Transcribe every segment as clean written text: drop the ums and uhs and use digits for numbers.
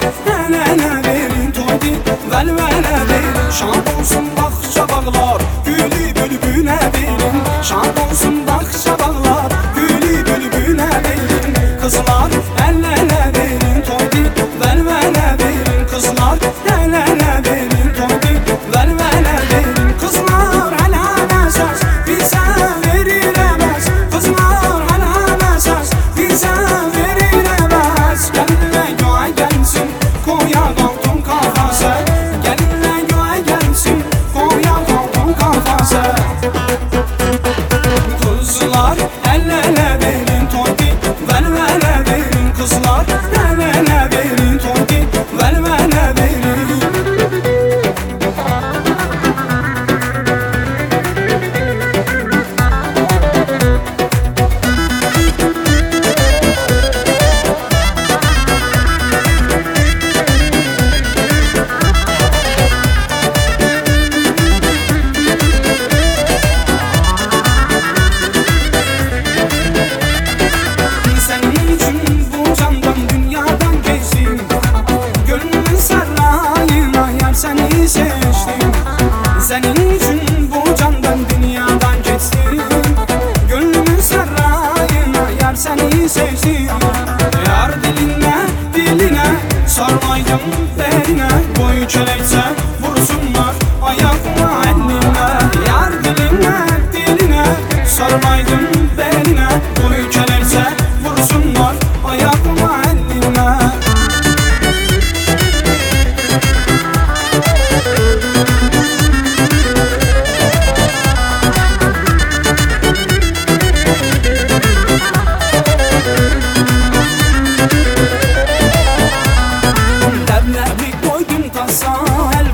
el ele verin toydu velvele verin. Şad olsun bakça bağlar, gülü bülbüle verin. Şad olsun bakça bağlar, gülü bülbüle verin. Kızlar el ele verin toydu velvele verin. Kızlar el ele verin toydu velvele verin. Kızlar el ele söz bize verilemez. Kızlar el ele söz bize verilemez. Gelinle göğe gelsin koya kalktım kafası. Gelinle göğe gelsin koya kalktım kafası. Kızlar el ele verin toydu velvele verin. Kızlar el ele verin toydu velvele verin. Senin için bu candan dünyadan geçtim. Gönlümün sarayına yar seni seçtim. Senin için bu candan dünyadan geçtim. Gönlümün sarayına yar seni seçtim. Yar diline sarmaydım beline. Boyu çelekse vursunlar ayakma eline. Yar diline sarmaydım beline. Boyu çelekse vursunlar ayakma eline. Dertleri koydum kasa, el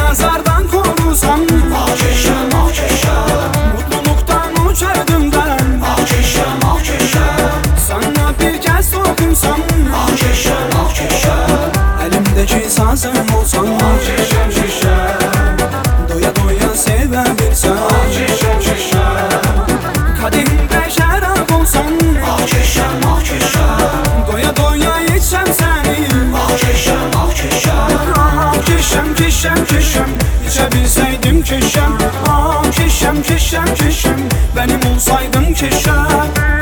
nazardan korusan. Ah keşem, ah keşem, Mutluluktan uçardım ben. ah keşem, ah keşem, Sana bir kez dokunsam. ah keşem, ah keşem, Elimdeki sazım olsan. ah keşem, keşem, Doya doya sevebilsem. ah keşem, keşem, Kadehimde şarap olsan. ah keşem, ah keşem, Doya doya içsem seni. ah keşem, ah keşem, Ah keşem keşem keşem, içebilseydim keşem. Ah keşem keşem keşem, benim olsaydım keşem.